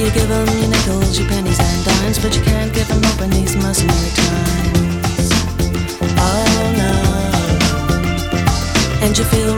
you give them your nickels, your pennies and dimes, but you can't give them hope in these mercenary times. Oh no. And you feel